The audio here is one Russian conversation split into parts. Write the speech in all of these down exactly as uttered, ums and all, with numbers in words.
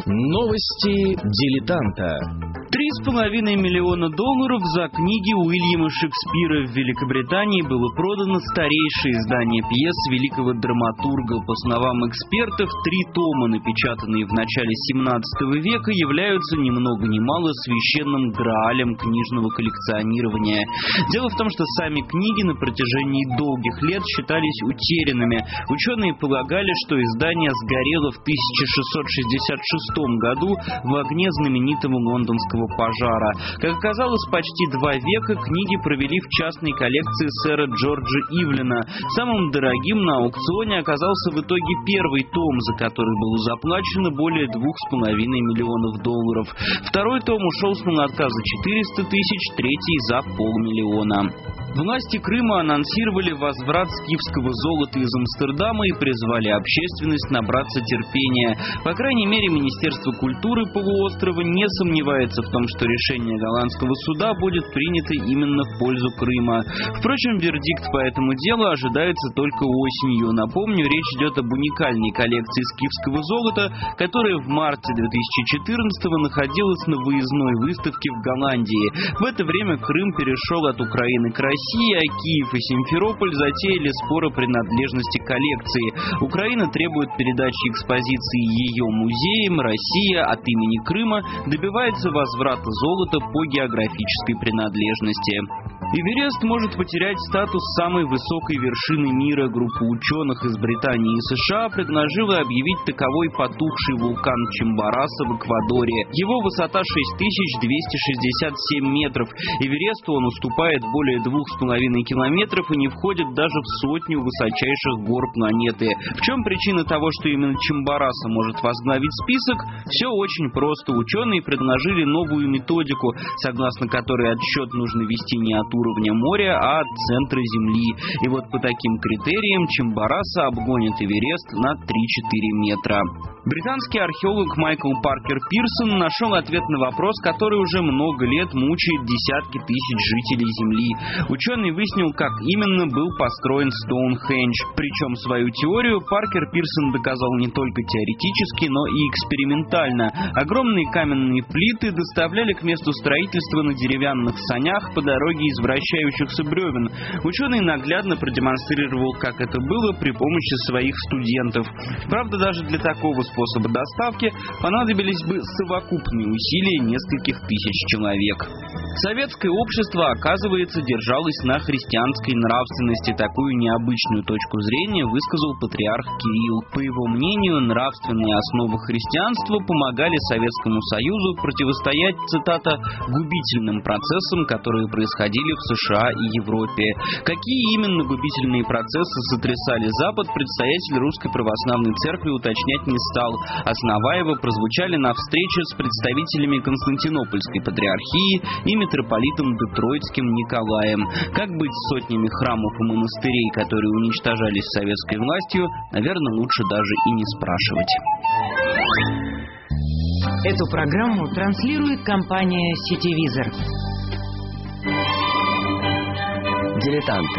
Новости дилетанта. Три с половиной миллиона долларов за книги Уильяма Шекспира в Великобритании было продано старейшее издание пьес великого драматурга. По словам экспертов, три тома, напечатанные в начале семнадцатого века, являются ни много ни мало священным граалем книжного коллекционирования. Дело в том, что сами книги на протяжении долгих лет считались утерянными. Ученые полагали, что издание сгорело в тысяча шестьсот шестьдесят шестом году в огне знаменитого лондонского пожара. Как оказалось, почти два века книги провели в частной коллекции сэра Джорджа Ивлина. Самым дорогим на аукционе оказался в итоге первый том, за который было заплачено более двух с половиной миллионов долларов. Второй том ушел с молотка за четыреста тысяч, третий за полмиллиона. Власти Крыма анонсировали возврат скифского золота из Амстердама и призвали общественность набраться терпения. По крайней мере, Министерство культуры полуострова не сомневается в том, что решение голландского суда будет принято именно в пользу Крыма. Впрочем, вердикт по этому делу ожидается только осенью. Напомню, речь идет об уникальной коллекции скифского золота, которая в марте две тысячи четырнадцатого находилась на выездной выставке в Голландии. В это время Крым перешел от Украины к России, а Киев и Симферополь затеяли спор о принадлежности коллекции. Украина требует передачи экспозиции ее музеям, Россия от имени Крыма добивается возврата золота по географической принадлежности. Эверест может потерять статус самой высокой вершины мира. Группа ученых из Британии и США предложила объявить таковой потухший вулкан Чимбораса в Эквадоре. Его высота шесть тысяч двести шестьдесят семь метров. Эвересту он уступает более двух с половиной километров и не входит даже в сотню высочайших гор планеты. В чем причина того, что именно Чимбораса может возглавить список? Все очень просто. Ученые предложили новую методику, согласно которой отсчет нужно вести не от уровня моря, а от центра Земли. И вот по таким критериям Чимбораса обгонит Эверест на три-четыре метра. Британский археолог Майкл Паркер Пирсон нашел ответ на вопрос, который уже много лет мучает десятки тысяч жителей Земли. Ученый выяснил, как именно был построен Стоунхендж. Причем свою теорию Паркер Пирсон доказал не только теоретически, но и экспериментально. Огромные каменные плиты доставляли к месту строительства на деревянных санях по дороге из вращающихся бревен. Ученый наглядно продемонстрировал, как это было при помощи своих студентов. Правда, даже для такого способа доставки понадобились бы совокупные усилия нескольких тысяч человек. Советское общество, оказывается, держалось на христианской нравственности. Такую необычную точку зрения высказал патриарх Кирилл. По его мнению, нравственные основы христианства помогали Советскому Союзу противостоять, цитата, «губительным процессам, которые происходили в США и Европе». Какие именно губительные процессы сотрясали Запад, предстоятель Русской Православной Церкви уточнять не стал, а слова его прозвучали на встрече с представителями Константинопольской патриархии и митрополитом Детройтским Николаем. Как быть с сотнями храмов и монастырей, которые уничтожались советской властью, наверное, лучше даже и не спрашивать. Эту программу транслирует компания «Сетевизор». Дилетанты.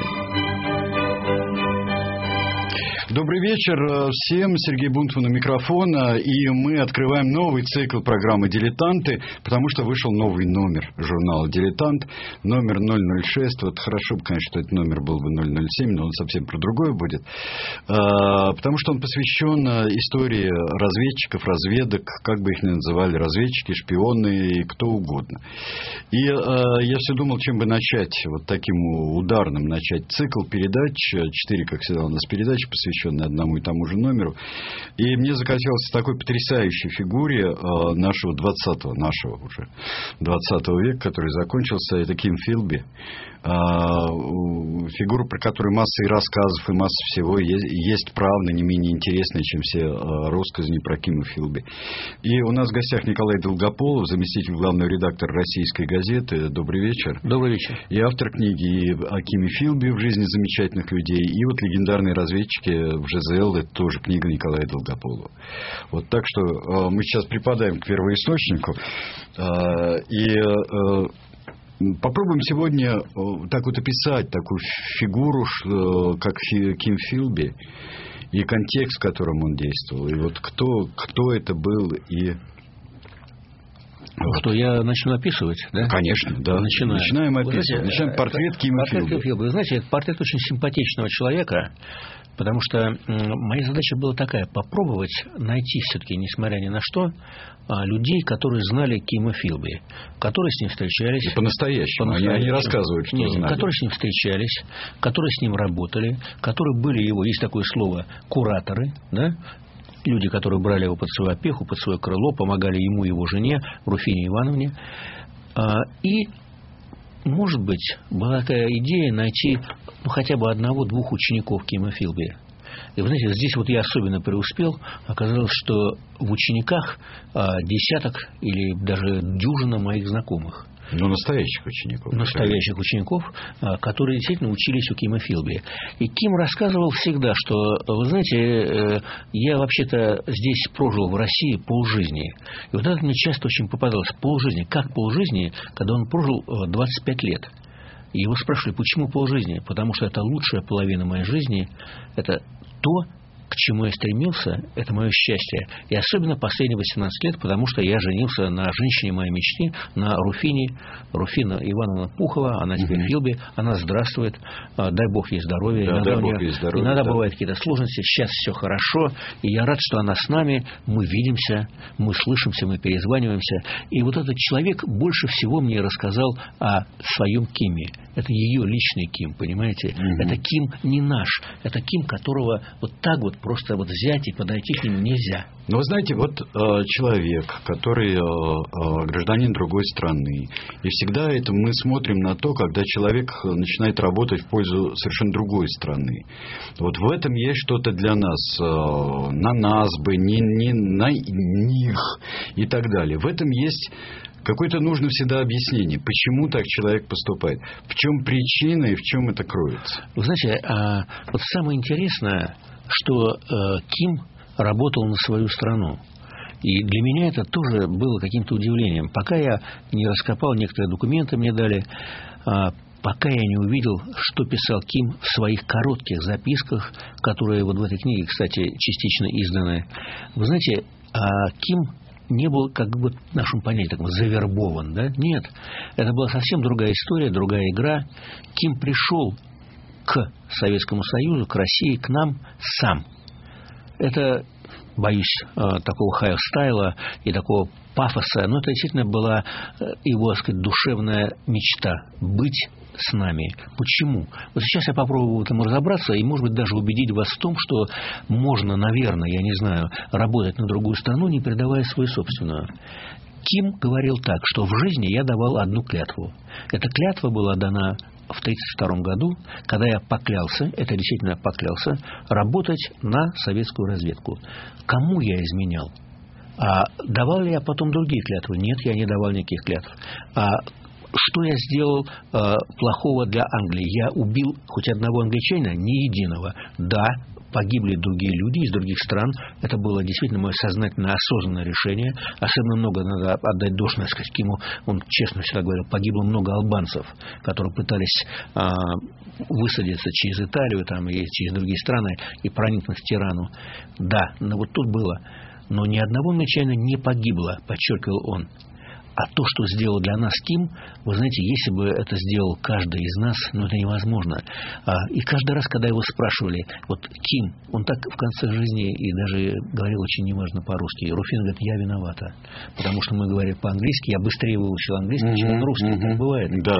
Добрый вечер всем. Сергей Бунтман у микрофона. И мы открываем новый цикл программы «Дилетанты», потому что вышел новый номер журнала «Дилетант». Номер ноль ноль шесть. Вот хорошо бы, конечно, что этот номер был бы ноль ноль семь, но он совсем про другое будет. Потому что он посвящен истории разведчиков, разведок, как бы их ни называли, разведчики, шпионы и кто угодно. И я все думал, чем бы начать, вот таким ударным начать цикл передач. Четыре, как всегда, у нас передачи, посвященные одному и тому же номеру. И мне захотелось такой потрясающей фигуре э, нашего двадцатого, нашего уже двадцатого века, который закончился, это Ким Филби. Э, фигура, про которую масса и рассказов, и масса всего. Есть, есть правда не менее интересная, чем все э, россказни про Кима Филби. И у нас в гостях Николай Долгополов, заместитель главного редактора «Российской газеты». Добрый вечер. Добрый вечер. И автор книги о Киме Филби «В жизни замечательных людей». И вот «Легендарные разведчики» в ЖЗЛ, это тоже книга Николая Долгополова. Вот так что э, мы сейчас припадаем к первоисточнику э, и э, попробуем сегодня э, так вот описать такую фигуру, э, как Ким Филби, и контекст, в котором он действовал, и вот кто, кто это был, и Ну что, я начну описывать, да? Конечно, да. Начинаем, Начинаем описывать. Знаете, Начинаем портрет Кима Филби. Вы знаете, это портрет очень симпатичного человека, потому что моя задача была такая: попробовать найти все-таки, несмотря ни на что, людей, которые знали Кима Филби, которые с ним встречались. И по-настоящему. по-настоящему. Они, они рассказывают, что Нет, знали. Которые с ним встречались, которые с ним работали, которые были его, есть такое слово, кураторы, да? Люди, которые брали его под свою опеку, под свое крыло, помогали ему и его жене, Руфине Ивановне. И, может быть, была такая идея найти ну, хотя бы одного-двух учеников Кима Филби. И вы знаете, здесь вот я особенно преуспел. Оказалось, что в учениках десяток или даже дюжина моих знакомых. Ну, настоящих учеников. Настоящих да. учеников, которые действительно учились у Кима Филби. И Ким рассказывал всегда, что, вы знаете, я вообще-то здесь прожил в России полжизни. И вот это мне часто очень попадалось. Полжизни. Как полжизни, когда он прожил двадцать пять лет? И его спрашивали, почему полжизни? Потому что это лучшая половина моей жизни. Это то, к чему я стремился, это мое счастье. И особенно последние восемнадцать лет, потому что я женился на женщине моей мечты, на Руфине, Руфина Ивановна Пухова, она теперь mm-hmm. Филби, она здравствует, дай Бог ей здоровья. Да, иногда дай у нее, Бог ей здоровья, иногда да. бывают какие-то сложности, сейчас все хорошо, и я рад, что она с нами, мы видимся, мы слышимся, мы перезваниваемся. И вот этот человек больше всего мне рассказал о своем Киме. Это ее личный Ким, понимаете? Mm-hmm. Это Ким не наш, это Ким, которого вот так вот просто вот взять и подойти к нему нельзя. Но вы знаете, вот э, человек, который э, э, гражданин другой страны, и всегда это мы смотрим на то, когда человек начинает работать в пользу совершенно другой страны. Вот в этом есть что-то для нас, э, на нас бы, не, не на них и так далее. В этом есть какое-то нужно всегда объяснение, почему так человек поступает, в чем причина и в чем это кроется. Вы знаете, а, вот самое интересное, что э, Ким работал на свою страну. И для меня это тоже было каким-то удивлением. Пока я не раскопал, некоторые документы мне дали, э, пока я не увидел, что писал Ким в своих коротких записках, которые вот в этой книге, кстати, частично изданы. Вы знаете, э, Ким не был, как бы в нашем понятии, так, завербован, да? Нет. Это была совсем другая история, другая игра. Ким пришел к Советскому Союзу, к России, к нам сам. Это, боюсь, такого хай-стайла и такого пафоса, но это действительно была его, так сказать, душевная мечта – быть с нами. Почему? Вот сейчас я попробую в этом разобраться и, может быть, даже убедить вас в том, что можно, наверное, я не знаю, работать на другую страну, не передавая свою собственную. Ким говорил так, что в жизни я давал одну клятву. Эта клятва была дана в тридцать втором году, когда я поклялся, это действительно поклялся, работать на советскую разведку. Кому я изменял? А давал ли я потом другие клятвы? Нет, я не давал никаких клятв. А что я сделал э, плохого для Англии? Я убил хоть одного англичанина? Ни единого. Да, погибли другие люди из других стран. Это было действительно мое сознательное, осознанное решение. Особенно много надо отдать должное, сказать, Киму. Он честно всегда говорил, погибло много албанцев, которые пытались э, высадиться через Италию там, и через другие страны и проникнуть в Тирану. Да, но вот тут было. Но ни одного англичанина не погибло, подчеркивал он. А то, что сделал для нас Ким, вы знаете, если бы это сделал каждый из нас, ну, это невозможно. А, и каждый раз, когда его спрашивали, вот Ким, он так в конце жизни и даже говорил очень неважно по-русски. И Руфин говорит, я виновата. Потому что мы говорим по-английски, я быстрее выучил английский, чем он русский. Mm-hmm. Так бывает. Да.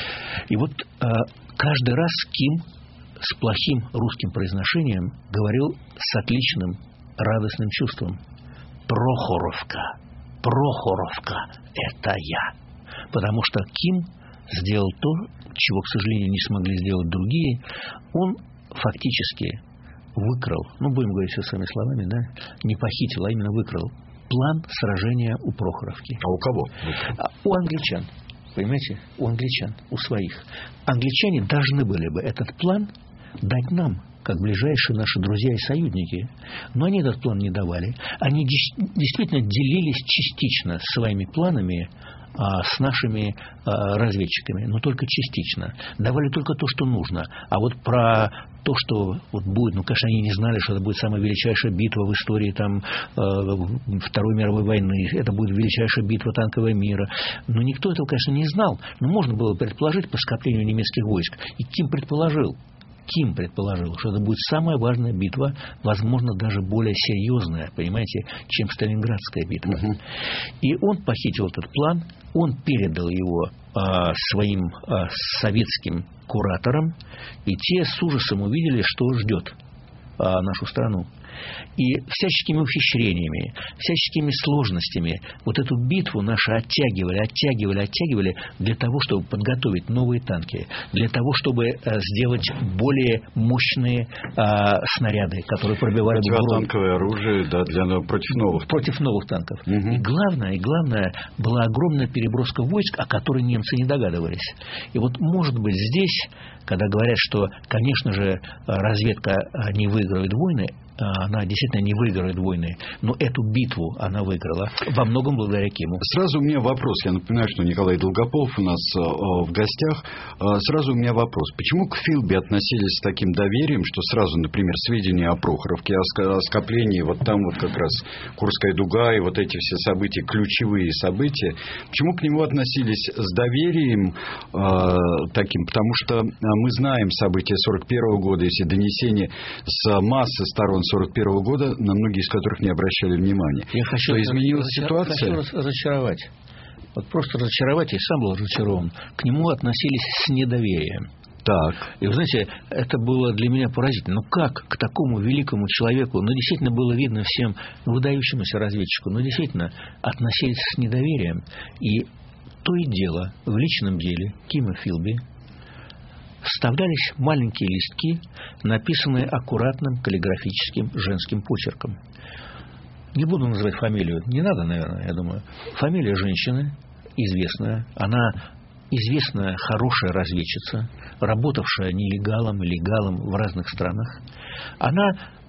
И вот а, каждый раз Ким с плохим русским произношением говорил с отличным радостным чувством. Прохоровка. Прохоровка – это я. Потому что Ким сделал то, чего, к сожалению, не смогли сделать другие. Он фактически выкрал, ну, будем говорить все своими словами, да, не похитил, а именно выкрал план сражения у Прохоровки. А у кого? А у англичан. Понимаете? У англичан, у своих. Англичане должны были бы этот план дать нам, как ближайшие наши друзья и союзники. Но они этот план не давали. Они действительно делились частично своими планами, а, с нашими а, разведчиками, но только частично. Давали только то, что нужно. А вот про то, что вот будет, ну, конечно, они не знали, что это будет самая величайшая битва в истории там, э, Второй мировой войны, это будет величайшая битва танкового мира. Но никто этого, конечно, не знал. Но можно было предположить по скоплению немецких войск. И Ким предположил, Ким предположил, что это будет самая важная битва, возможно, даже более серьезная, понимаете, чем Сталинградская битва. Угу. И он похитил этот план, он передал его а, своим а, советским кураторам, и те с ужасом увидели, что ждет а, нашу страну. И всяческими ухищрениями, всяческими сложностями вот эту битву наши оттягивали, оттягивали, оттягивали для того, чтобы подготовить новые танки, для того, чтобы а, сделать более мощные а, снаряды, которые пробивали бы броню. Танковое оружие, да, для, против новых. Против новых танков. Угу. И главное, и главное, была огромная переброска войск, о которой немцы не догадывались. И вот, может быть, здесь, когда говорят, что, конечно же, разведка не выигрывает войны, она действительно не выиграет войны, но эту битву она выиграла во многом благодаря Киму. Сразу у меня вопрос. Я напоминаю, что Николай Долгополов у нас э, в гостях. Э, сразу у меня вопрос. Почему к Филби относились с таким доверием, что сразу, например, сведения о Прохоровке, о скоплении, вот там вот как раз Курская дуга и вот эти все события, ключевые события, почему к нему относились с доверием э, таким? Потому что мы знаем события сорок первого года, если донесения с массы сторон сорок первого года, на многие из которых не обращали внимания. Я хочу, что изменилась разочар... ситуация? хочу разочаровать. Вот просто разочаровать, я сам был разочарован. К нему относились с недоверием. Так. И вы знаете, это было для меня поразительно. Ну как к такому великому человеку, ну действительно было видно всем, выдающемуся разведчику, ну действительно относились с недоверием. И то и дело в личном деле Кима Филби вставлялись маленькие листки, написанные аккуратным каллиграфическим женским почерком. Не буду называть фамилию, не надо, наверное, я думаю. Фамилия женщины, известная, она известная хорошая разведчица, работавшая нелегалом и легалом в разных странах. Она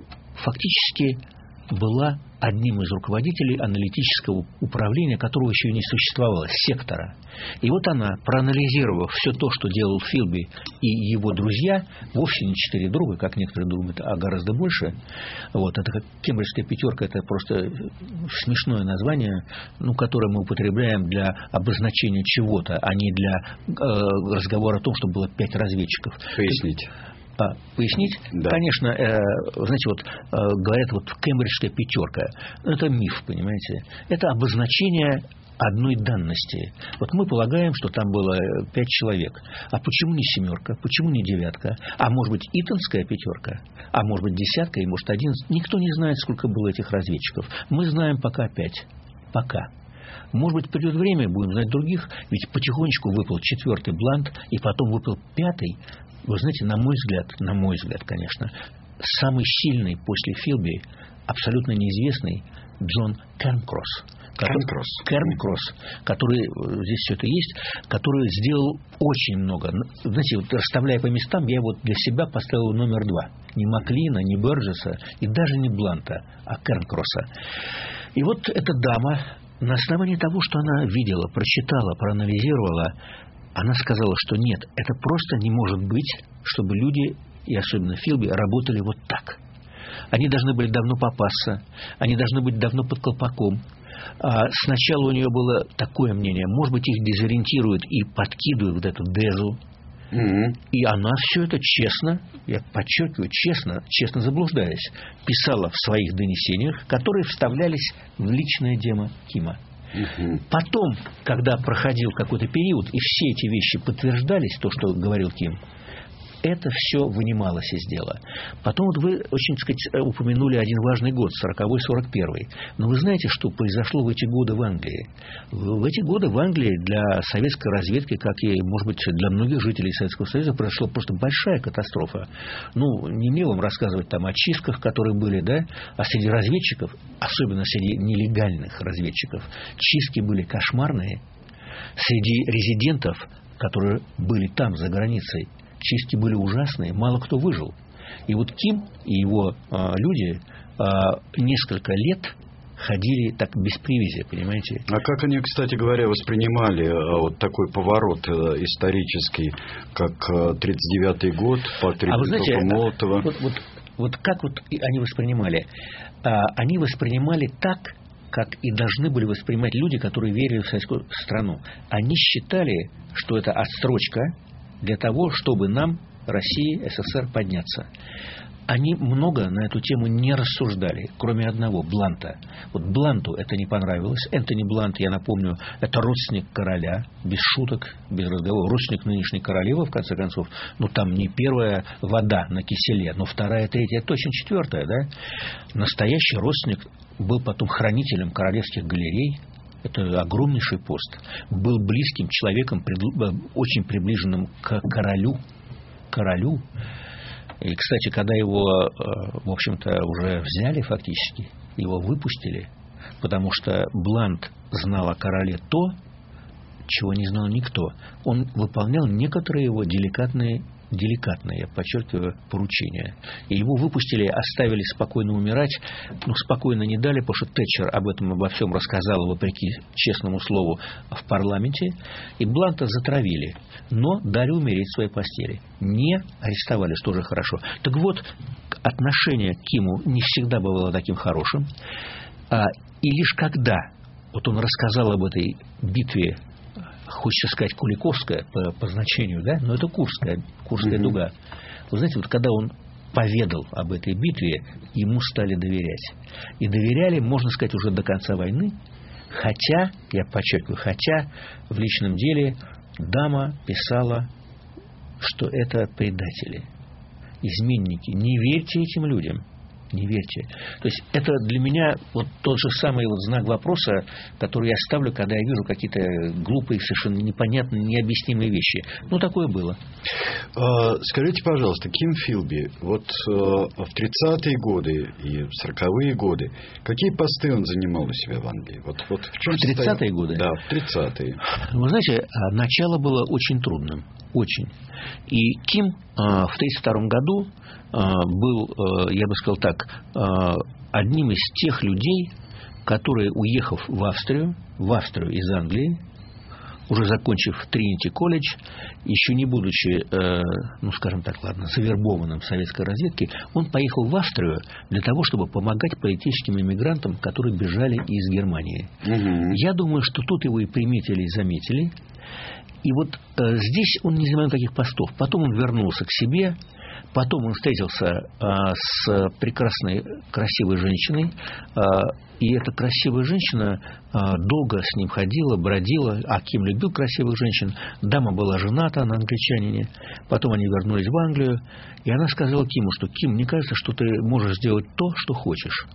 фактически была одним из руководителей аналитического управления, которого еще не существовало, сектора. И вот она, проанализировав все то, что делал Филби и его друзья, вовсе не четыре друга, как некоторые думают, а гораздо больше. Вот, это как Кембриджская пятерка, это просто смешное название, ну, которое мы употребляем для обозначения чего-то, а не для э, разговора о том, что было пять разведчиков. Поясните. А, пояснить? Да. Конечно, э, знаете, вот э, говорят, вот Кембриджская пятерка. Это миф, понимаете? Это обозначение одной данности. Вот мы полагаем, что там было пять человек. А почему не семерка? Почему не девятка? А может быть, Итонская пятерка? А может быть, десятка и может одиннадцать? Никто не знает, сколько было этих разведчиков. Мы знаем пока пять. Пока. Может быть, придет время, будем знать других. Ведь потихонечку выпал четвертый блант, и потом выпал пятый. Вы знаете, на мой взгляд, на мой взгляд, конечно, самый сильный после Филби, абсолютно неизвестный, Джон Кернкросс. Кернкросс. Кернкросс, который, здесь все это есть, который сделал очень много. Знаете, вот расставляя по местам, я вот для себя поставил номер два. Не Маклина, не Берджеса и даже не Бланта, а Кернкросса. И вот эта дама, на основании того, что она видела, прочитала, проанализировала, она сказала, что нет, это просто не может быть, чтобы люди, и особенно Филби, работали вот так. Они должны были давно попасться, они должны быть давно под колпаком. А сначала у нее было такое мнение, может быть, их дезориентируют и подкидывают вот эту дезу. Mm-hmm. И она все это честно, я подчеркиваю, честно, честно заблуждаясь, писала в своих донесениях, которые вставлялись в личное дело Кима. Uh-huh. Потом, когда проходил какой-то период, и все эти вещи подтверждались, то, что говорил Ким, это все вынималось из дела. Потом вот вы очень, так сказать, упомянули один важный год, сороковой сорок первый. Но вы знаете, что произошло в эти годы в Англии? В эти годы в Англии для советской разведки, как и, может быть, для многих жителей Советского Союза, произошла просто большая катастрофа. Ну, не мне вам рассказывать там о чистках, которые были, да? А среди разведчиков, особенно среди нелегальных разведчиков, чистки были кошмарные. Среди резидентов, которые были там, за границей, чистки были ужасные, мало кто выжил. И вот Ким и его а, люди а, несколько лет ходили так без привязи, понимаете. А как они, кстати говоря, воспринимали вот такой поворот исторический, как тридцать девятый год, портрет а вы знаете, Молотова? Вот, вот, вот как вот они воспринимали? А, они воспринимали так, как и должны были воспринимать люди, которые верили в советскую страну. Они считали, что это отстрочка для того, чтобы нам, России, СССР, подняться. Они много на эту тему не рассуждали, кроме одного, Бланта. Вот Бланту это не понравилось. Энтони Блант, я напомню, это родственник короля, без шуток, без разговоров. Родственник нынешней королевы, в конце концов. Ну, там не первая вода на киселе, но вторая, третья, точно четвертая, да? Настоящий родственник, был потом хранителем королевских галерей. Это огромнейший пост. Был близким человеком, очень приближенным к королю. Королю. И, кстати, когда его, в общем-то, уже взяли фактически, его выпустили, потому что Блант знал о короле то, чего не знал никто. Он выполнял некоторые его деликатные, деликатные, я подчеркиваю, поручения. И его выпустили, оставили спокойно умирать, но спокойно не дали, потому что Тэтчер об этом обо всем рассказала, вопреки честному слову, в парламенте. И Бланта затравили, но дали умереть в своей постели. Не арестовали, что тоже хорошо. Так вот, отношение к Киму не всегда бывало таким хорошим. И лишь когда вот он рассказал об этой битве, хочется сказать, Куликовская по, по значению, да, но это Курская, Курская mm-hmm. дуга. Вы знаете, вот когда он поведал об этой битве, ему стали доверять. И доверяли, можно сказать, уже до конца войны, хотя, я подчеркиваю, хотя в личном деле дама писала, что это предатели, изменники. Не верьте этим людям. Не верьте. То есть это для меня вот тот же самый вот знак вопроса, который я ставлю, когда я вижу какие-то глупые, совершенно непонятные, необъяснимые вещи. Ну, такое было. Скажите, пожалуйста, Ким Филби, вот в тридцатые годы и в сороковые годы, какие посты он занимал у себя в Англии? Вот, вот в чем в тридцатые годы? Да, в тридцатые. Вы знаете, начало было очень трудным. Очень. И Ким в тридцать втором году был, я бы сказал так, одним из тех людей, которые, уехав в Австрию, в Австрию из Англии, уже закончив Тринити колледж, еще не будучи, ну, скажем так, ладно, завербованным в советской разведке, он поехал в Австрию для того, чтобы помогать политическим иммигрантам, которые бежали из Германии. Угу. Я думаю, что тут его и приметили, и заметили. И вот э, здесь он не занимал никаких постов. Потом он вернулся к себе. Потом он встретился э, с прекрасной, красивой женщиной. Э, и эта красивая женщина э, долго с ним ходила, бродила. А Ким любил красивых женщин. Дама была жената на англичанине. Потом они вернулись в Англию. И она сказала Киму, что Ким, мне кажется, что ты можешь сделать то, что хочешь,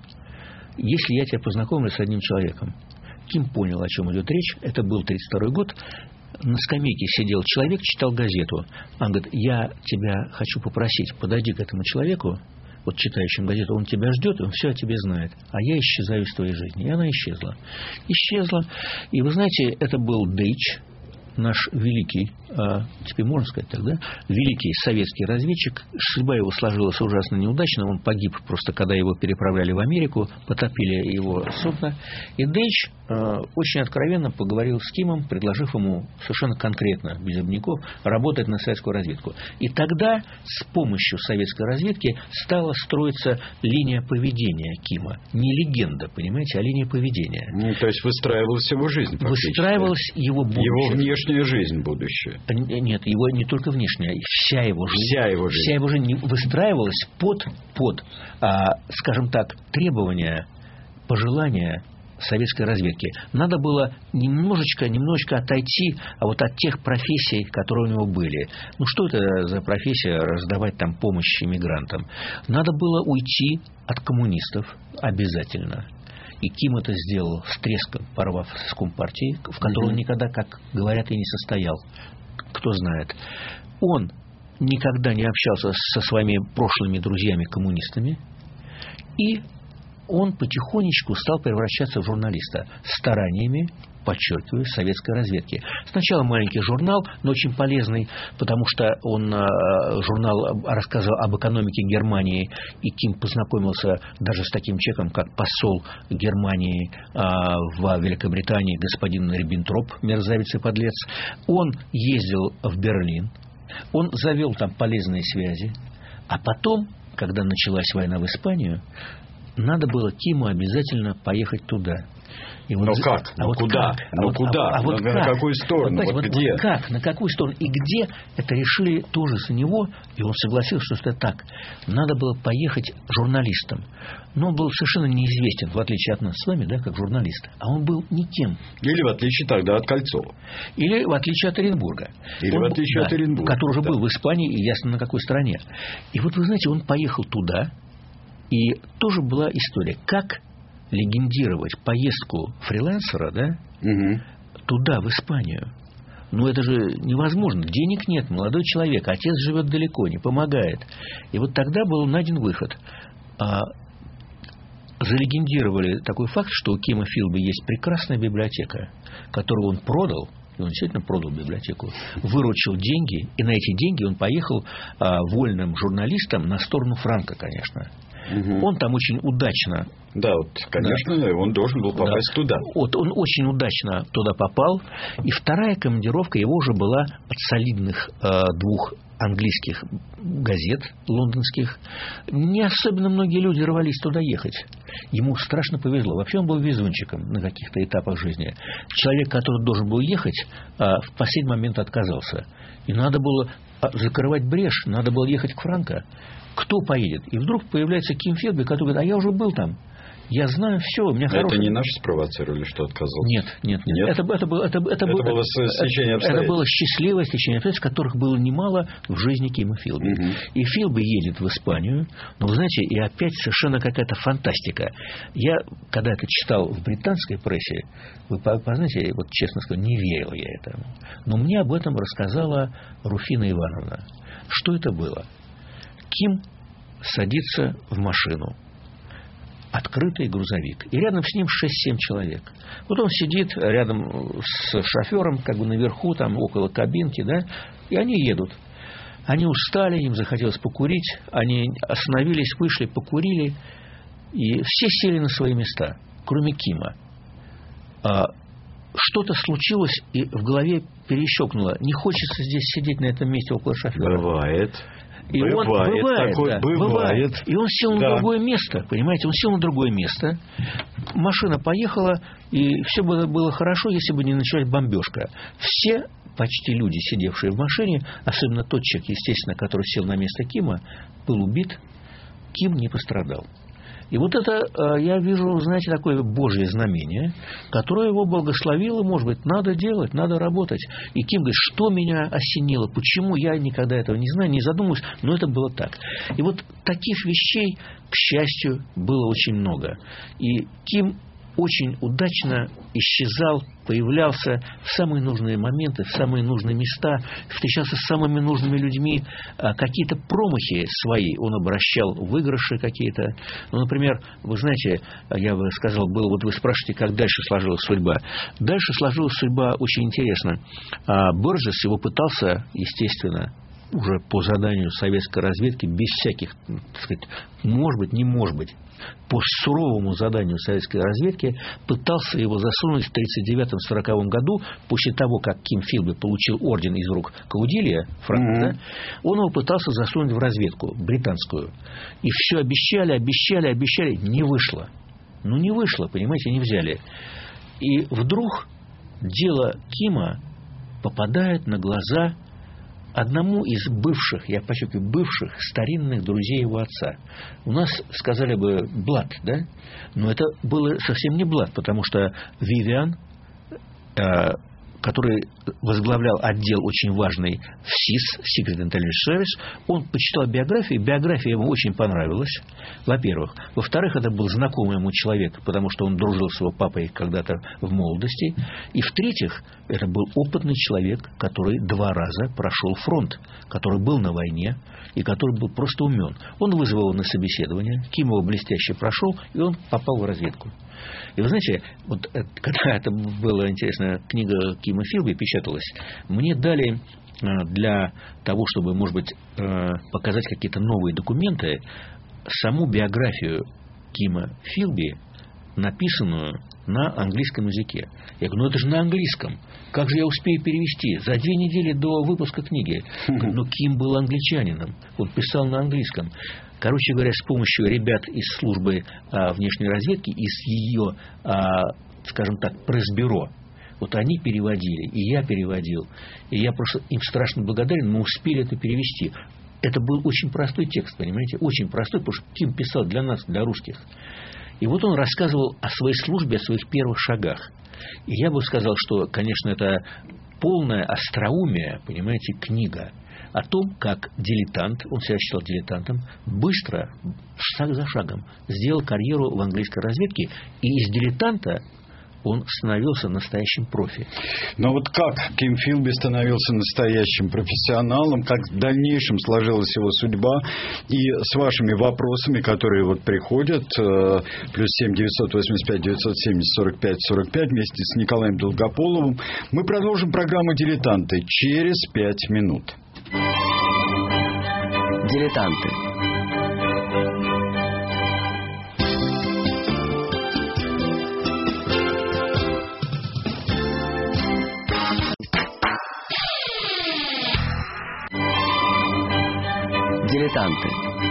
если я тебя познакомлю с одним человеком. Ким понял, о чем идет речь. Это был тридцать второй год. На скамейке сидел человек, читал газету. Он говорит, я тебя хочу попросить, подойди к этому человеку, вот читающему газету, он тебя ждет, он все о тебе знает, а я исчезаю из твоей жизни. И она исчезла. Исчезла. И вы знаете, это был Дейч, наш великий, а, теперь можно сказать так, да, великий советский разведчик. Судьба его сложилась ужасно неудачно. Он погиб просто, когда его переправляли в Америку, потопили его судно. И Дейч а, очень откровенно поговорил с Кимом, предложив ему совершенно конкретно, без обиняков, работать на советскую разведку. И тогда с помощью советской разведки стала строиться линия поведения Кима. Не легенда, понимаете, а линия поведения. Ну, то есть выстраивалась его жизнь фактически. Выстраивалась его будущее. Его внешняя жизнь, будущее. Нет, его не только внешняя, вся его жизнь. Вся его жизнь. Вся его жизнь выстраивалась под, под а, скажем так, требования, пожелания советской разведки. Надо было немножечко, немножечко отойти а вот от тех профессий, которые у него были. Ну, что это за профессия, раздавать там помощь иммигрантам? Надо было уйти от коммунистов обязательно. И Ким это сделал с треском, порвав с Компартией, в которой он никогда, как говорят, и не состоял. Кто знает. Он никогда не общался со своими прошлыми друзьями-коммунистами. И он потихонечку стал превращаться в журналиста стараниями подчеркиваю, советской разведки. Сначала маленький журнал, но очень полезный, потому что он, журнал рассказывал об экономике Германии, и Ким познакомился даже с таким человеком, как посол Германии в Великобритании, господин Риббентроп, мерзавец и подлец. Он ездил в Берлин, он завел там полезные связи, а потом, когда началась война в Испанию, надо было Киму обязательно поехать туда. И вот, но как? А ну вот куда? Как? Ну а вот, куда? А, а вот на, как? на какую сторону? Вот, вот вот, где? Вот как? На какую сторону? И где? Это решили тоже за него. И он согласился, что это так. Надо было поехать журналистом. Но он был совершенно неизвестен, в отличие от нас с вами, да, как журналист. А он был никем. Или в отличие тогда от Кольцова. Или в отличие от Оренбурга. Или он, в отличие да, от Оренбурга. Который уже да. был в Испании, и ясно на какой стороне. И вот вы знаете, он поехал туда. И тоже была история. Как легендировать поездку фрилансера, да, угу. туда, в Испанию. Ну, это же невозможно. Денег нет, молодой человек, отец живет далеко, не помогает. И вот тогда был найден выход. А, залегендировали такой факт, что у Кима Филби есть прекрасная библиотека, которую он продал, и он действительно продал библиотеку, выручил деньги, и на эти деньги он поехал а, вольным журналистом на сторону Франко, конечно. Угу. Он там очень удачно... Да, вот, конечно, да. он должен был попасть да. туда. Вот, он очень удачно туда попал. И вторая командировка его уже была от солидных э, двух английских газет лондонских. Не особенно многие люди рвались туда ехать. Ему страшно повезло. Вообще он был везунчиком на каких-то этапах жизни. Человек, который должен был ехать, э, в последний момент отказался. И надо было закрывать брешь, надо было ехать к Франко. Кто поедет? И вдруг появляется Ким Филби, который говорит, а я уже был там. Я знаю все, у меня это хороший... не наши спровоцировали, что отказался? Нет, нет, нет. нет? Это, это, было, это, это, это было, было стечение обстоятельств. Это было счастливое стечение обстоятельств, которых было немало в жизни Кима Филби. Угу. И Филби едет в Испанию, но, вы знаете, и опять совершенно какая-то фантастика. Я, когда это читал в британской прессе, вы знаете, вот честно скажу, не верил я этому. Но мне об этом рассказала Руфина Ивановна. Что это было? Ким садится в машину. Открытый грузовик. И рядом с ним шесть-семь человек. Вот он сидит рядом с шофером, как бы наверху, там около кабинки, да, и они едут. Они устали, им захотелось покурить. Они остановились, вышли, покурили. И все сели на свои места, кроме Кима. А что-то случилось, и в голове перещелкнуло. Не хочется здесь сидеть на этом месте около шофера. Бывает. И бывает, он, бывает, такое, да, бывает. бывает. И он сел да. на другое место, понимаете? Он сел на другое место. Машина поехала, и все было, было хорошо, если бы не началась бомбежка. Все почти люди, сидевшие в машине, особенно тот человек, естественно, который сел на место Кима, был убит. Ким не пострадал. И вот это, я вижу, знаете, такое Божье знамение, которое его благословило, может быть, надо делать, надо работать. И Ким говорит, что меня осенило, почему я никогда этого не знаю, не задумываюсь, но это было так. И вот таких вещей, к счастью, было очень много. И Ким очень удачно исчезал, появлялся в самые нужные моменты, в самые нужные места, встречался с самыми нужными людьми. Какие-то промахи свои он обращал, выигрыши какие-то. Ну, например, вы знаете, я бы сказал, было, вот вы спрашиваете, как дальше сложилась судьба. Дальше сложилась судьба очень интересно. Борджес его пытался, естественно, уже по заданию советской разведки, без всяких, так сказать, может быть, не может быть, по суровому заданию советской разведки, пытался его засунуть в тридцать девятом — сороковом году, после того, как Ким Филби получил орден из рук Каудилия, Франка, mm-hmm. да, он его пытался засунуть в разведку британскую. И все обещали, обещали, обещали, не вышло. Ну, не вышло, понимаете, не взяли. И вдруг дело Кима попадает на глаза одному из бывших, я подчеркиваю, бывших старинных друзей его отца. У нас сказали бы блат, да? Но это было совсем не блат, потому что Вивиан, э, который возглавлял отдел очень важный в СИС, Secret Intelligence Service, он почитал биографию, биография ему очень понравилась, во-первых. Во-вторых, это был знакомый ему человек, потому что он дружил с его папой когда-то в молодости. И в-третьих, это был опытный человек, который два раза прошел фронт, который был на войне и который был просто умен. Он вызвал его на собеседование, Ким его блестяще прошел, и он попал в разведку. И вы знаете, вот когда это была интересная книга Кима Филби, печаталась, мне дали для того, чтобы, может быть, показать какие-то новые документы, саму биографию Кима Филби, написанную на английском языке. Я говорю, ну это же на английском. Как же я успею перевести? За две недели до выпуска книги. Но Ким был англичанином. Он писал на английском. Короче говоря, с помощью ребят из службы а, внешней разведки, из ее, а, скажем так, пресс-бюро, вот они переводили, и я переводил. И я просто им страшно благодарен, мы успели это перевести. Это был очень простой текст, понимаете? Очень простой, потому что Ким писал для нас, для русских. И вот он рассказывал о своей службе, о своих первых шагах. И я бы сказал, что, конечно, это полное остроумие, понимаете, книга о том, как дилетант, он себя считал дилетантом, быстро, шаг за шагом, сделал карьеру в английской разведке, и из дилетанта он становился настоящим профи. Но вот как Ким Филби становился настоящим профессионалом, как в дальнейшем сложилась его судьба, и с вашими вопросами, которые вот приходят, плюс семь девятьсот восемьдесят пять девятьсот семьдесят сорок пять сорок пять, вместе с Николаем Долгополовым, мы продолжим программу «Дилетанты» через пять минут. Дилетанты. Дилетанты.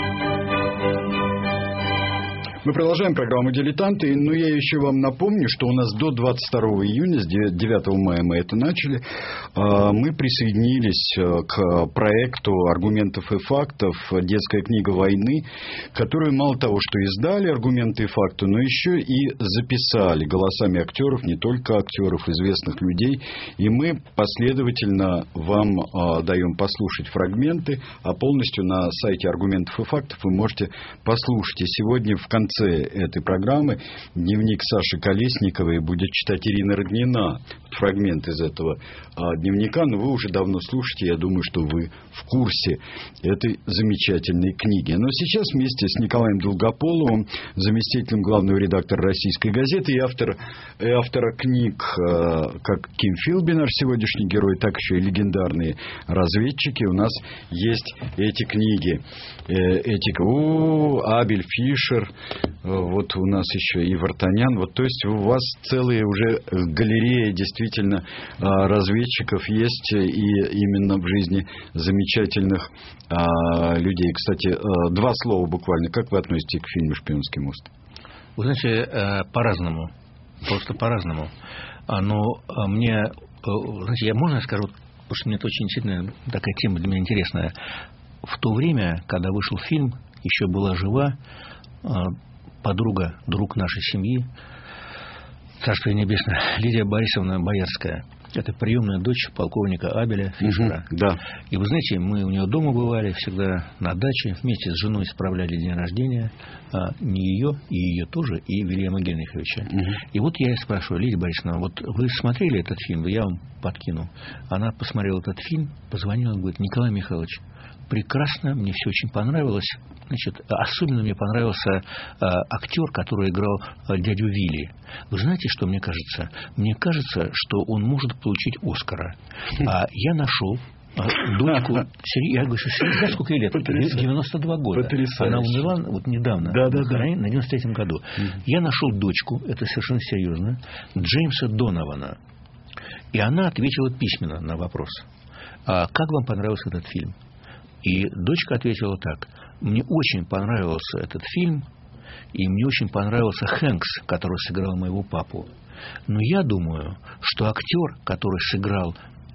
Мы продолжаем программу «Дилетанты», но я еще вам напомню, что у нас до двадцать второго июня, с девятого мая мы это начали, мы присоединились к проекту «Аргументов и фактов. Детская книга войны», которую мало того, что издали «Аргументы и факты», но еще и записали голосами актеров, не только актеров, известных людей. И мы последовательно вам даем послушать фрагменты, а полностью на сайте «Аргументов и фактов» вы можете послушать. И сегодня в конце В конце этой программы дневник Саши Колесниковой будет читать Ирина Роднина. Фрагмент из этого а, дневника, но вы уже давно слушаете, я думаю, что вы в курсе этой замечательной книги. Но сейчас вместе с Николаем Долгополовым, заместителем главного редактора «Российской газеты» и автора, и автора книг, а, как Ким Филби, наш сегодняшний герой, так еще и легендарные разведчики, у нас есть эти книги. Э, эти, о, Абель Фишер, вот у нас еще и Вартанян. Вот, то есть у вас целые уже галереи действительно разведчиков есть, и именно в жизни замечательных а, людей. Кстати, два слова буквально. Как вы относитесь к фильму «Шпионский мост»? Вы знаете, по-разному. Просто по-разному. Но мне, знаете, я можно скажу, потому что мне это очень сильно такая тема для меня интересная. В то время, когда вышел фильм, еще была жива подруга, друг нашей семьи, Царствие Небесное, Лидия Борисовна Боярская. Это приемная дочь полковника Абеля Фишера. Угу, да. И вы знаете, мы у нее дома бывали, всегда на даче, вместе с женой справляли день рождения. А, не ее, и ее тоже, и Вильяма Генриховича. Угу. И вот я и спрашиваю: Лидия Борисовна, вот вы смотрели этот фильм? Я вам подкину. Она посмотрела этот фильм, позвонила, говорит: Николай Михайлович, прекрасно, мне все очень понравилось. Значит, особенно мне понравился э, актер, который играл э, дядю Вилли. Вы знаете, что мне кажется? Мне кажется, что он может получить Оскара. А я нашел э, дочку... Я говорю, что сколько ей лет? девяносто два года. Она умерла вот недавно, да, да, да. на девяносто третьем году. Mm-hmm. Я нашел дочку, это совершенно серьезно, Джеймса Донована. И она ответила письменно на вопрос: а как вам понравился этот фильм? И дочка ответила так: мне очень понравился этот фильм, и мне очень понравился Хэнкс, который сыграл моего папу. Но я думаю, что актер, который сыграл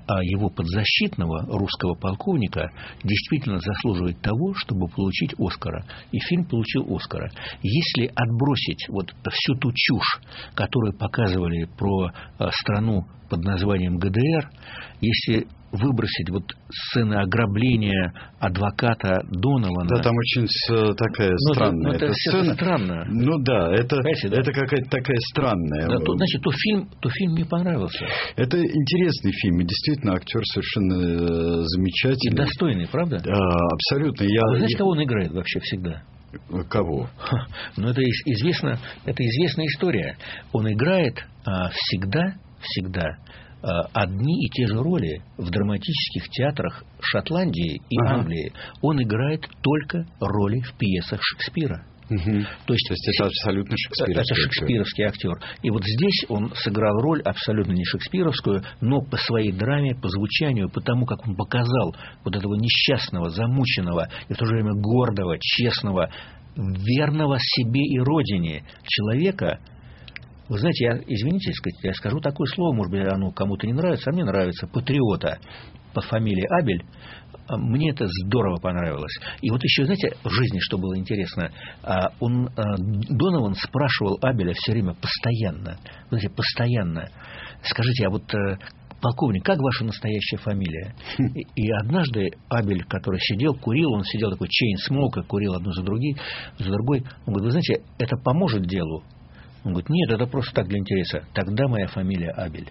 а его подзащитного русского полковника действительно заслуживает того, чтобы получить Оскара. И фильм получил Оскара. Если отбросить вот всю ту чушь, которую показывали про страну под названием ГДР, если выбросить вот сцены ограбления адвоката Донована. Да, там очень такая ну, странная ну, это, эта сцена. Это странно. Ну да, это, да? это какая-то такая странная. Да, то, значит, то фильм, то фильм мне понравился. Это интересный фильм, и действительно актер совершенно замечательный. И достойный, правда? А, абсолютно. Я, а вы знаете, я... кого он играет вообще всегда? Кого? Ну, это известно, это известная история. Он играет а, всегда, всегда а, одни и те же роли в драматических театрах Шотландии и ага. Англии. Он играет только роли в пьесах Шекспира. Угу. То, есть, То есть это абсолютно шекспировский это шекспировский актер. актер. И вот здесь он сыграл роль абсолютно не шекспировскую, но по своей драме, по звучанию, по тому, как он показал вот этого несчастного, замученного и в то же время гордого, честного, верного себе и родине человека. Вы знаете, я, извините, я скажу такое слово, может быть, оно кому-то не нравится, а мне нравится, патриота по фамилии Абель. Мне это здорово понравилось. И вот еще, знаете, в жизни, что было интересно, он, Донован спрашивал Абеля все время постоянно, знаете, постоянно, скажите, а вот, полковник, как ваша настоящая фамилия? И, и однажды Абель, который сидел, курил, он сидел такой чейн-смока, курил одну за другой, за другой, он говорит, вы знаете, это поможет делу? Он говорит, нет, это просто так для интереса. Тогда моя фамилия Абель.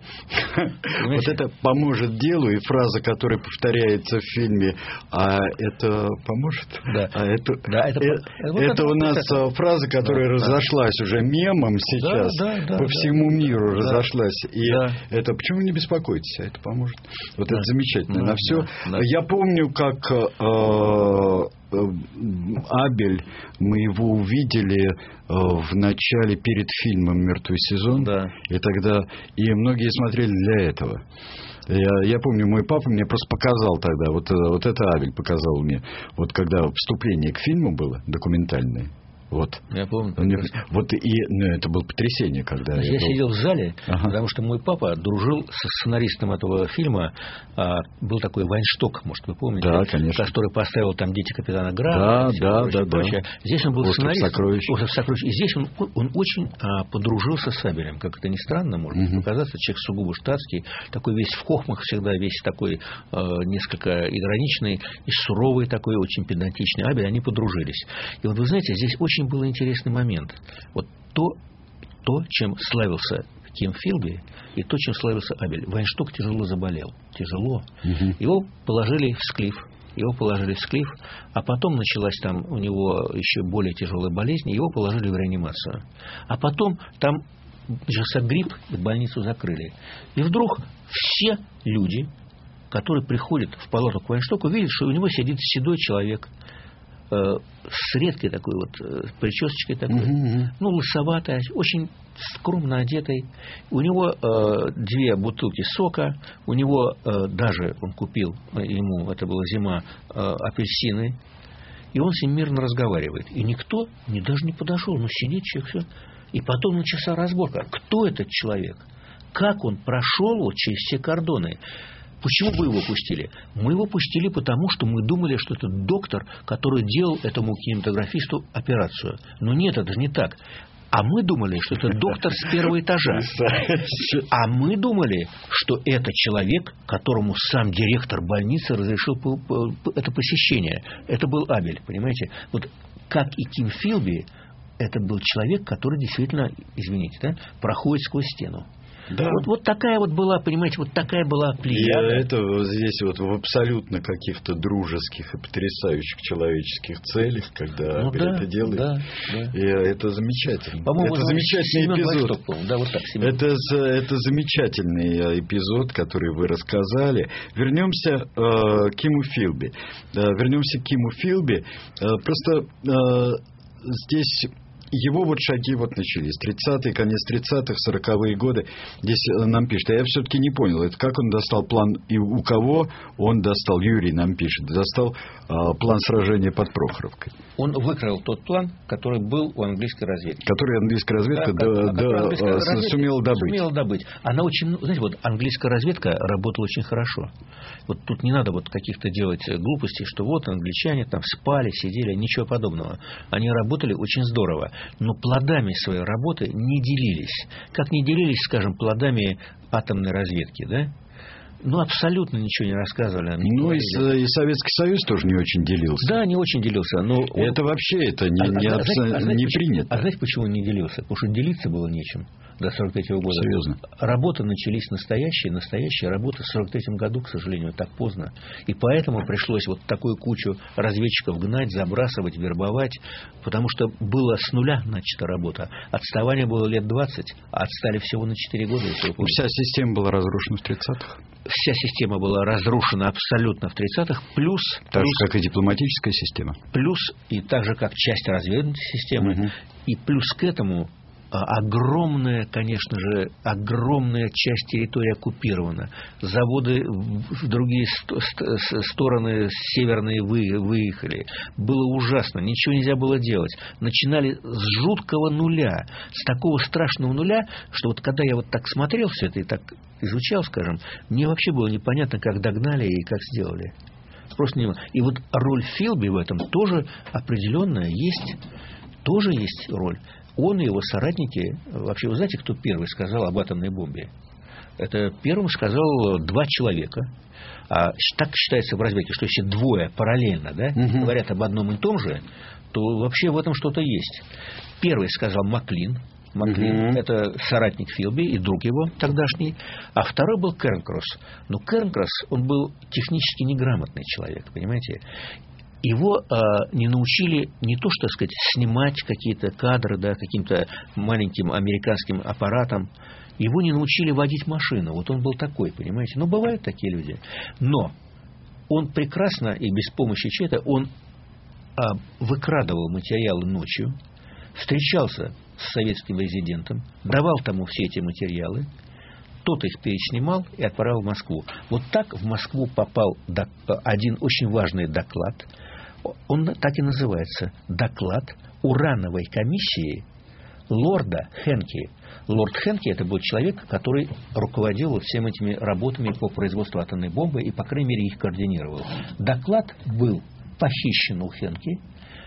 Вот это поможет делу, и фраза, которая повторяется в фильме, а это поможет? Да. А это, да, это, это, вот это это, у нас это. фраза, которая да, разошлась да. уже мемом сейчас, да, да, да, по да, всему да, миру да, разошлась. И да. это, почему не беспокойтесь, а это поможет. Вот да. это замечательно. Да, На все. Да, да. Я помню, как... Э, Абель, мы его увидели э, в начале, перед фильмом «Мертвый сезон». Да. И тогда... И многие смотрели для этого. Я, я помню, мой папа мне просто показал тогда. Вот, вот это Абель показал мне. Вот когда вступление к фильму было, документальное. Вот. Я помню. Мне, вот и ну, это было потрясение, когда я, я был... сидел в зале, ага. потому что мой папа дружил со сценаристом этого фильма. А, был такой Вайншток, может, вы помните, да, конечно. который поставил там «Дети капитана Гранта». Да, и да, прочее, да, прочее. да. Здесь он был «Остров сценарист. сокровищ». «Остров сокровищ». И здесь он, он очень а, подружился с Абелем. Как это ни странно, может угу. показаться, человек сугубо штатский, такой весь в хохмах всегда, весь такой а, несколько ироничный и суровый такой, очень педантичный Абель. Они подружились. И вот вы знаете, здесь очень был интересный момент. Момент. Вот то, то, чем славился Ким Филби, и то, чем славился Абель. Вайншток тяжело заболел. Тяжело. Угу. Его положили в склиф. Его положили в склиф, а потом началась там у него еще более тяжелая болезнь, и его положили в реанимацию. А потом там начался грипп, и больницу закрыли. И вдруг все люди, которые приходят в палату к Вайнштоку, видят, что у него сидит седой человек, с редкой такой вот причесочкой такой, uh-huh. ну, лысоватой, очень скромно одетой. У него э, две бутылки сока, у него э, даже он купил ему, это была зима, э, апельсины, и он с ним мирно разговаривает. И никто не, даже не подошел, ну, сидит человек, все. И потом начался разборка. Кто этот человек? Как он прошел вот через все кордоны? Почему вы его пустили? Мы его пустили, потому что мы думали, что это доктор, который делал этому кинематографисту операцию. Но нет, это же не так. А мы думали, что это доктор с первого этажа. А мы думали, что это человек, которому сам директор больницы разрешил это посещение. Это был Абель, понимаете? Вот как и Ким Филби, это был человек, который действительно, извините, да, проходит сквозь стену. Да. Вот, вот такая вот была, понимаете, вот такая была плеяда. И это вот здесь вот в абсолютно каких-то дружеских и потрясающих человеческих целях, когда ну, Абель да, это делает. Да, да. И это замечательно. По-моему, это замечательный эпизод. Да, вот так, это, это замечательный эпизод, который вы рассказали. Вернемся э, к Киму Филби. Э, вернемся к Киму Филби. Э, просто э, здесь... его вот шаги вот начались. тридцатые, конец тридцатых, сороковые годы. Здесь нам пишет, а я все-таки не понял, это как он достал план и у кого он достал, Юрий нам пишет, достал а, план сражения под Прохоровкой. Он выкрал тот план, который был у английской разведки. Который английская разведка, да, да, да, английская да, разведка сумела добыть. Сумела добыть. Она очень, знаете, вот английская разведка работала очень хорошо. Вот тут не надо вот каких-то делать глупостей, что вот англичане там спали, сидели, ничего подобного. Они работали очень здорово, но плодами своей работы не делились. Как не делились, скажем, плодами атомной разведки, да? Ну, абсолютно ничего не рассказывали. Ну, и, и Советский Союз тоже не очень делился. Да, не очень делился. Но он... Это вообще это не, а, не, а, абсо... а, знаете, не принято. А знаете, почему он не делился? Потому что делиться было нечем до сорок третьего года. Серьезно? Работы начались настоящие, настоящие работы в сорок третьем году, к сожалению, так поздно. И поэтому пришлось вот такую кучу разведчиков гнать, забрасывать, вербовать, потому что было с нуля начата работа. Отставание было лет двадцать, а отстали всего на четыре года. Вся система была разрушена в тридцатых? Вся система была разрушена абсолютно в тридцатых, плюс... Так плюс, же, как и дипломатическая система. Плюс, и так же, как часть разведывательной системы, угу. И плюс к этому огромная, конечно же, огромная часть территории оккупирована. Заводы в другие стороны северные выехали. Было ужасно, ничего нельзя было делать. Начинали с жуткого нуля, с такого страшного нуля, что вот когда я вот так смотрел все это и так изучал, скажем, мне вообще было непонятно, как догнали и как сделали. Просто не... И вот роль Филби в этом тоже определенная есть, тоже есть роль. Он и его соратники, вообще, вы знаете, кто первый сказал об атомной бомбе? Это первым сказал два человека. А так считается в разведке, что если двое параллельно, да, угу. говорят об одном и том же, то вообще в этом что-то есть. Первый сказал Маклин. Маклин, угу. это соратник Филби и друг его тогдашний. А второй был Кернкросс. Но Кернкросс, он был технически неграмотный человек, понимаете? Его э, не научили не то, что, так сказать, снимать какие-то кадры, да, каким-то маленьким американским аппаратом. Его не научили водить машину. Вот он был такой, понимаете. Ну, бывают такие люди. Но он прекрасно и без помощи чьей-то, он э, выкрадывал материалы ночью, встречался с советским резидентом, давал тому все эти материалы, тот их переснимал и отправил в Москву. Вот так в Москву попал один очень важный доклад. Он так и называется. Доклад урановой комиссии лорда Хенки. Лорд Хенки — это был человек, который руководил вот всеми этими работами по производству атомной бомбы и, по крайней мере, их координировал. Доклад был похищен у Хенки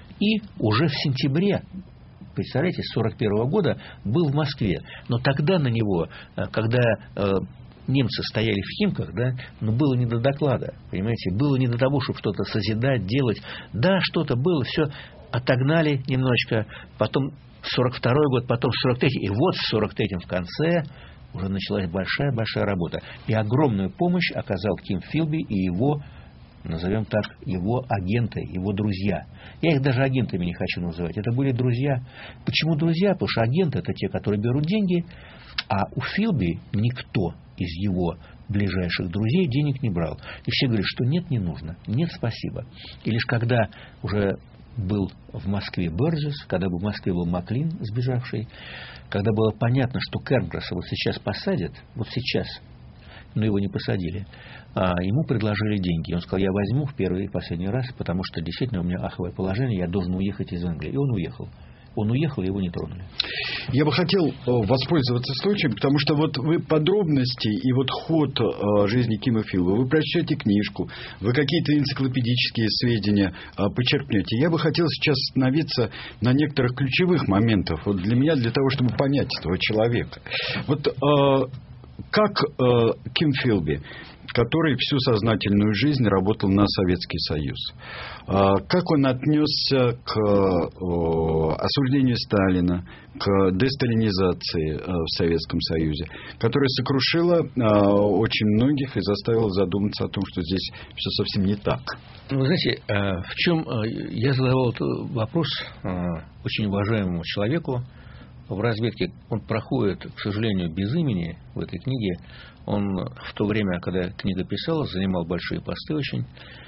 и уже в сентябре, представляете, сорок первого года был в Москве. Но тогда на него, когда э, немцы стояли в Химках, да, но было не до доклада, понимаете, было не до того, чтобы что-то созидать, делать. Да, что-то было, все отогнали немножечко, потом сорок второй год, потом сорок третий, и вот в сорок третьем в конце уже началась большая-большая работа. И огромную помощь оказал Ким Филби и его, назовем так, его агенты, его друзья. Я их даже агентами не хочу называть. Это были друзья. Почему друзья? Потому что агенты — это те, которые берут деньги, а у Филби никто из его ближайших друзей денег не брал. И все говорят, что нет, не нужно. Нет, спасибо. И лишь когда уже был в Москве Бёрджес, когда в Москве был Маклин, сбежавший, когда было понятно, что Кернкросса вот сейчас посадят, вот сейчас, но его не посадили, а ему предложили деньги. Он сказал, я возьму в первый и последний раз, потому что действительно у меня аховое положение, я должен уехать из Англии. И он уехал. Он уехал, его не тронули. Я бы хотел воспользоваться случаем, потому что вот вы подробности и вот ход жизни Кима Филби, вы прочтете книжку, вы какие-то энциклопедические сведения почерпнете. Я бы хотел сейчас остановиться на некоторых ключевых моментах вот для меня, для того, чтобы понять этого человека. Вот как Ким Филби, который всю сознательную жизнь работал на Советский Союз. Как он отнесся к осуждению Сталина, к десталинизации в Советском Союзе, которая сокрушила очень многих и заставила задуматься о том, что здесь все совсем не так. Вы знаете, в чем я задавал этот вопрос очень уважаемому человеку в разведке. Он проходит, к сожалению, без имени в этой книге. Он в то время, когда книга писалась, занимал большие посты очень.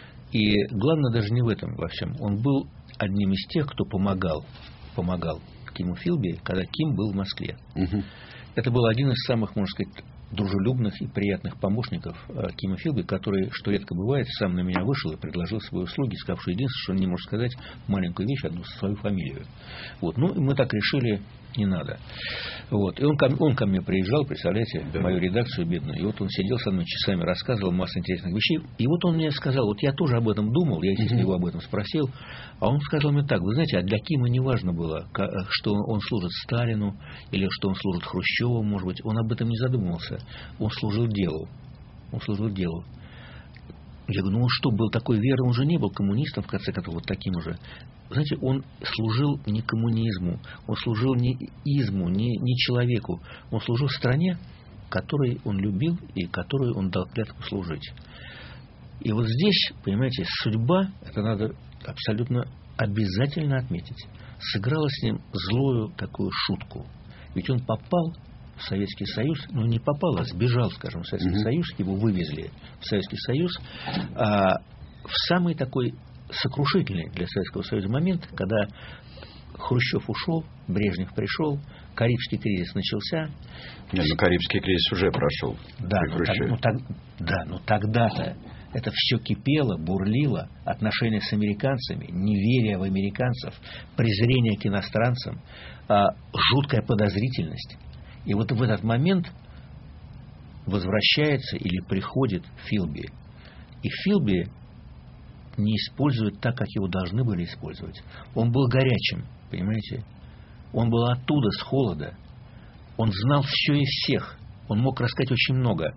И главное даже не в этом во всем. Он был одним из тех, кто помогал, помогал Киму Филби, когда Ким был в Москве. Угу. Это был один из самых, можно сказать, дружелюбных и приятных помощников Кима Филби, который, что редко бывает, сам на меня вышел и предложил свои услуги, сказав, что единственное, что он не может сказать маленькую вещь, одну свою фамилию. Вот. Ну, и мы так решили, не надо. Вот. И он ко, он ко мне приезжал, представляете, да. мою редакцию бедную, и вот он сидел со мной часами, рассказывал массу интересных вещей, и вот он мне сказал, вот я тоже об этом думал, я, естественно, его об этом спросил, а он сказал мне так, вы знаете, а для Кима не важно было, что он служит Сталину, или что он служит Хрущеву, может быть, он об этом не задумывался, он служил делу, он служил делу. Я говорю, ну он что, был такой верный, он же не был коммунистом, в конце концов, вот таким уже. Знаете, он служил не коммунизму, он служил не изму, не, не человеку. Он служил стране, которой он любил и которой он дал клятву служить. И вот здесь, понимаете, судьба, это надо абсолютно обязательно отметить, сыграла с ним злую такую шутку. Ведь он попал в Советский Союз, ну не попал, а сбежал, скажем, в Советский mm-hmm. Союз, его вывезли в Советский Союз, а, в самый такой сокрушительный для Советского Союза момент, когда Хрущев ушел, Брежнев пришел, Карибский кризис начался. Нет, ну Карибский кризис уже прошел. Да, но, так, ну, так, да, но тогда-то это все кипело, бурлило, отношения с американцами, неверие в американцев, презрение к иностранцам, а, жуткая подозрительность. И вот в этот момент возвращается или приходит Филби. И Филби не использует так, как его должны были использовать. Он был горячим, понимаете? Он был оттуда, с холода. Он знал все и всех. Он мог рассказать очень много.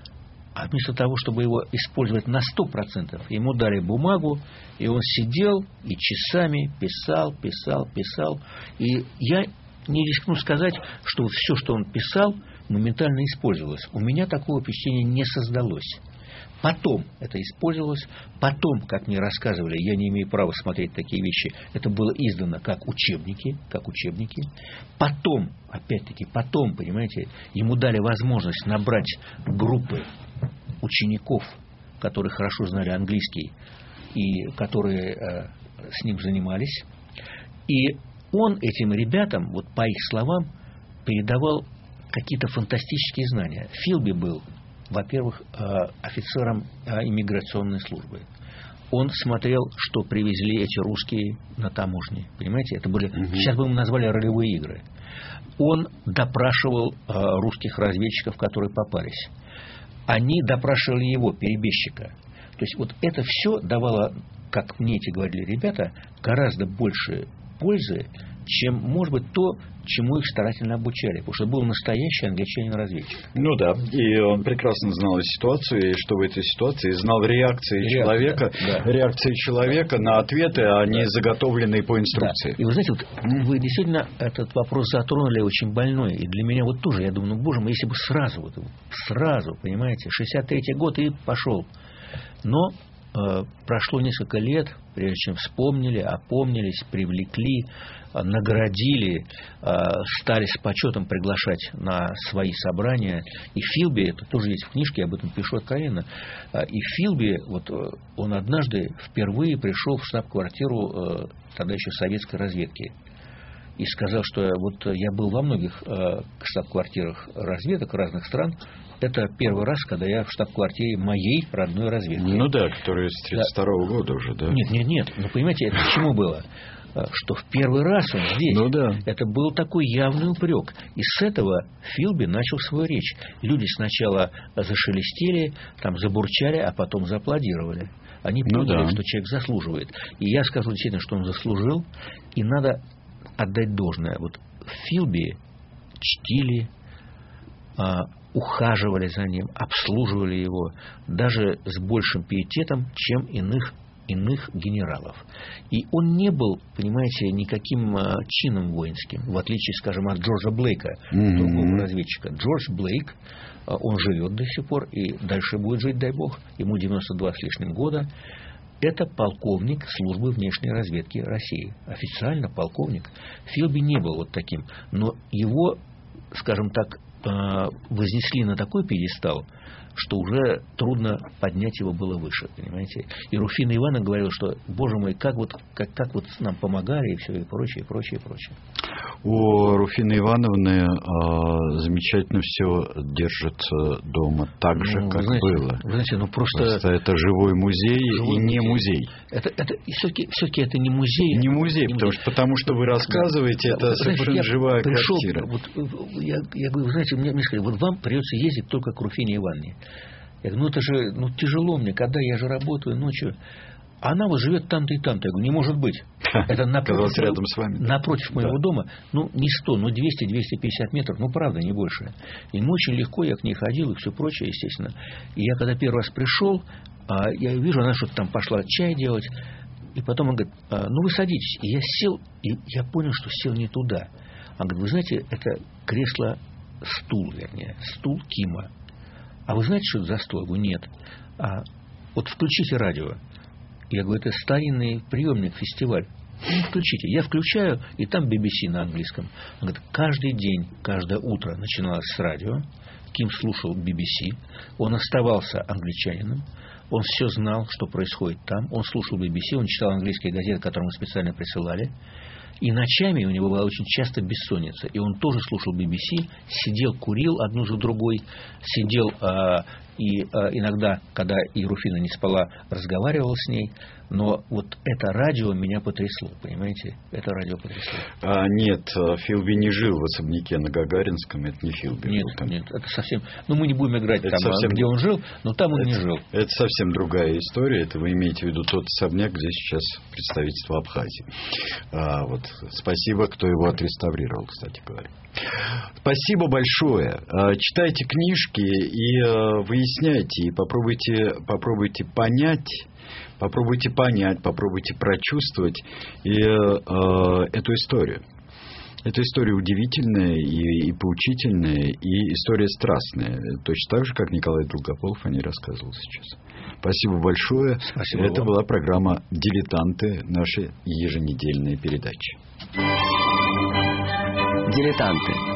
А вместо того, чтобы его использовать на сто процентов, ему дали бумагу, и он сидел и часами писал, писал, писал. И я не рискну сказать, что вот все, что он писал, моментально использовалось. У меня такого впечатления не создалось. Потом это использовалось, потом, как мне рассказывали, я не имею права смотреть такие вещи, это было издано как учебники, как учебники. Потом, опять-таки, потом, понимаете, ему дали возможность набрать группы учеников, которые хорошо знали английский и которые э, с ним занимались. И он этим ребятам, вот по их словам, передавал какие-то фантастические знания. Филби был, во-первых, офицером иммиграционной службы. Он смотрел, что привезли эти русские на таможне. Понимаете, это были, угу. сейчас бы мы назвали ролевые игры. Он допрашивал русских разведчиков, которые попались. Они допрашивали его, перебежчика. То есть вот это все давало, как мне эти говорили ребята, гораздо больше пользы, чем, может быть, то, чему их старательно обучали. Потому что был настоящий англичанин-разведчик. Ну да, и он прекрасно знал ситуацию, и что в этой ситуации, знал реакции Реакция, человека, да, да. реакции человека на ответы, а не да. заготовленные по инструкции. Да. И вы знаете, вот вы действительно этот вопрос затронули очень больной. И для меня вот тоже, я думаю, ну, боже мой, если бы сразу, вот, сразу, понимаете, шестьдесят третий год и пошел. Но э, прошло несколько лет, прежде чем вспомнили, опомнились, привлекли, наградили, стали с почетом приглашать на свои собрания. И Филби, это тоже есть в книжке, я об этом пишу откровенно, и Филби, вот он однажды впервые пришел в штаб-квартиру тогда еще советской разведки и сказал, что вот я был во многих штаб-квартирах разведок разных стран. Это первый раз, когда я в штаб-квартире моей родной разведки. Ну да, которая с тридцать второго да. года уже, да? Нет, нет, нет. Ну, понимаете, это к чему было? Что в первый раз он здесь. Ну, да. Это был такой явный упрек. И с этого Филби начал свою речь. Люди сначала зашелестели, там забурчали, а потом зааплодировали. Они поняли, ну, да. что человек заслуживает. И я скажу действительно, что он заслужил. И надо отдать должное. Вот Филби чтили, ухаживали за ним, обслуживали его даже с большим пиететом, чем иных иных генералов. И он не был, понимаете, никаким а, чином воинским, в отличие, скажем, от Джорджа Блейка, mm-hmm. другого разведчика. Джордж Блейк, а, он живет до сих пор и дальше будет жить, дай бог, ему девяносто два с лишним года. Это полковник службы внешней разведки России. Официально полковник. Филби не был вот таким, но его, скажем так, вознесли на такой пьедестал, что уже трудно поднять его было выше, понимаете. И Руфина Ивановна говорила, что, боже мой, как вот, как, как вот нам помогали, и все, и прочее, и прочее, и прочее. У Руфины Ивановны э, замечательно все держится дома так же, ну, как знаете, было. Вы знаете, ну просто... просто это живой музей живой и не музей. Это, это, все-таки, все-таки это не музей. Не музей, не потому, музей. Что, потому что вы рассказываете, да, это да, совершенно знаете, живая пришел, квартира. Вот, я, я говорю, знаете, мне, мне сказали, вот вам придется ездить только к Руфине Ивановне. Я говорю, ну это же ну, тяжело мне, когда я же работаю ночью. Она вот живет там-то и там-то. Я говорю, не может быть. Это напротив, рядом с вами. напротив да. моего дома. Ну, не сто, ну двести - двести пятьдесят метров. Ну, правда, не больше. И ну, очень легко я к ней ходил и все прочее, естественно. И я когда первый раз пришел, я вижу, она что-то там пошла чай делать. И потом она говорит, ну вы садитесь. И я сел, и я понял, что сел не туда. Она говорит, вы знаете, это кресло-стул, вернее, стул Кима. А вы знаете, что это за стол? Я говорю, нет. А вот включите радио. Я говорю, это старинный приемник, фестиваль. Ну, включите. Я включаю, и там би би си на английском. Он говорит, каждый день, каждое утро начиналось с радио. Ким слушал би би си. Он оставался англичанином. Он все знал, что происходит там. Он слушал би би си, он читал английские газеты, которые мы специально присылали. И ночами у него была очень часто бессонница. И он тоже слушал би би си, сидел, курил одну за другой, сидел а, и а, иногда, когда и Руфина не спала, разговаривал с ней. Но вот это радио меня потрясло, понимаете? Это радио потрясло. А, нет, Филби не жил в особняке на Гагаринском, это не Филби. Нет, там. нет, это совсем... Ну, мы не будем играть это там, совсем... где он жил, но там он это, не жил. Это совсем другая история. Это вы имеете в виду тот особняк, где сейчас представительство Абхазии. А, вот, спасибо, кто его отреставрировал, кстати говоря. Спасибо большое. Читайте книжки и выясняйте, и попробуйте, попробуйте понять... Попробуйте понять, попробуйте прочувствовать и, э, эту историю. Эта история удивительная и, и поучительная, и история страстная. Точно так же, как Николай Долгополов о ней рассказывал сейчас. Спасибо большое. Спасибо Это вам. была программа «Дилетанты», наша еженедельная передача. Дилетанты.